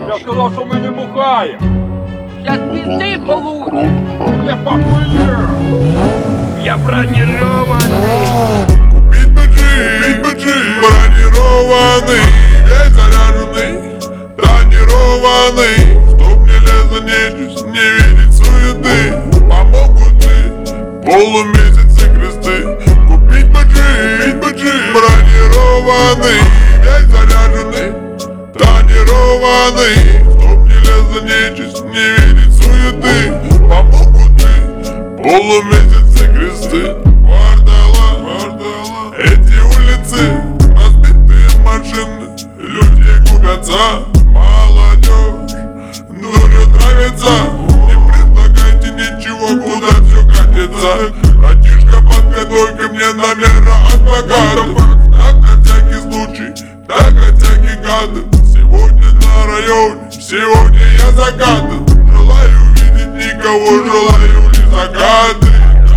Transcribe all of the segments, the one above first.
Я сказав, що ми не бухаємо. Сейчас пизды получишь. Не похує. Я бронированный. Бит-биджи, бронированный, весь заряженный, тонированный, чтоб не лезла нечисть, не видеть суеты, помогут ты полумесяцы кресты. Купить баджи, бронированный, весь заряженный, тонированный, чтоб не лезла нечисть, не видеть суеты, помогут ты полумесяцы кресты. Эти улицы, разбитые машины, люди губятся, молодежь, дуже нравится. Не предлагайте ничего, куда все катится. Братишка, подготовь мне номера адвоката. Так на всякий случай, так на всякий гады. Сегодня на районе, сегодня я закатан. Желаю видеть никого, желаю лишь закаты.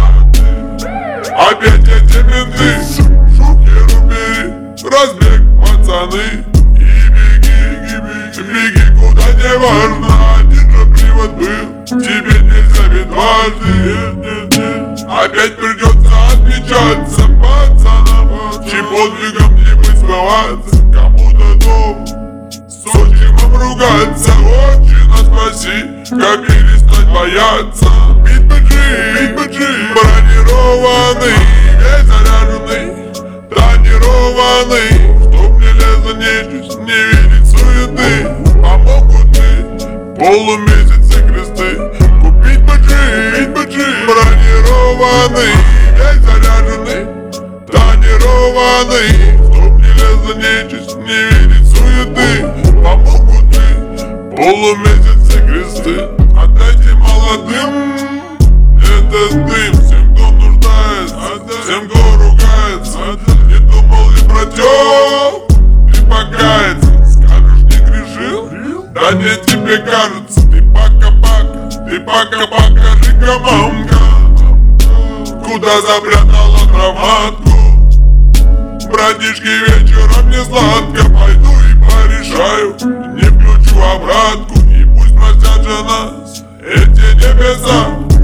Опять эти менты, шухеру бери, разбег, пацаны. И беги, куда не важно. Один же привод был, тебе нельзя ведь дважды. Опять придется отмечаться, пацанам, чьим подвигом не быть сбываться. Кому-то дом, с отчимом ругаться. Отчина спаси, как перестать бояться. Бит-биджи, бронированный, весь заряженный, тонированный, чтоб не лезла нечисть, не видеть суеты, помогут ты полумесяцы кресты. Купить баджи, бронированный, весь заряженный, тонированный, чтоб не лезла нечисть, не видеть суеты, помогут ты полумесяцы кресты. Отдайте молодым этот дым, всем, кто нуждается, всем, кто ругается. Не думал ли братёк, ты покаяться? Скажешь, не грешил? Да не тебе кажется. Ты пока покажи-ка, мамка, куда запрятала травматку. Братишки, вечером не сладко, пойду и порешаю, не включу обратку. И пусть простят же нас эти небеса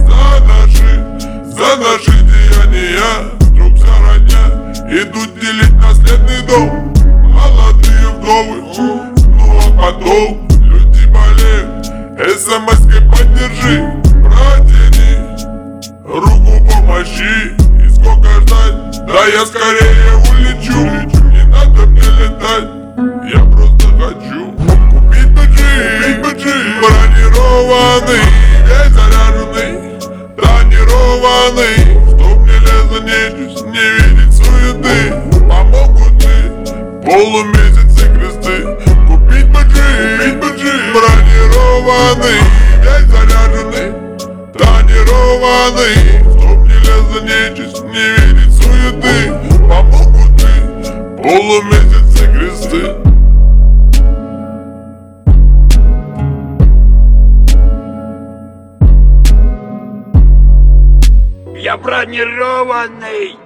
за наши деяния. Друг вся родня идут делить наследный дом. Молодые вдовы, ну а потом люди болеют. СМС-кой поддержи, протяни руку помощи. И сколько ждать, да я скорее улечу. Не надо мне летать, я просто хочу купить баджи, бронированный, весь заряженный, тонированный, чтоб не лезла нечисть, не видеть суеты, помогут ты полумесяцы кресты. Купить баджи, бронированный, весь заряженный, тонированный, чтоб не лезла нечисть, не видеть суеты, помогут ты полумесяцы кресты. Я бронированный.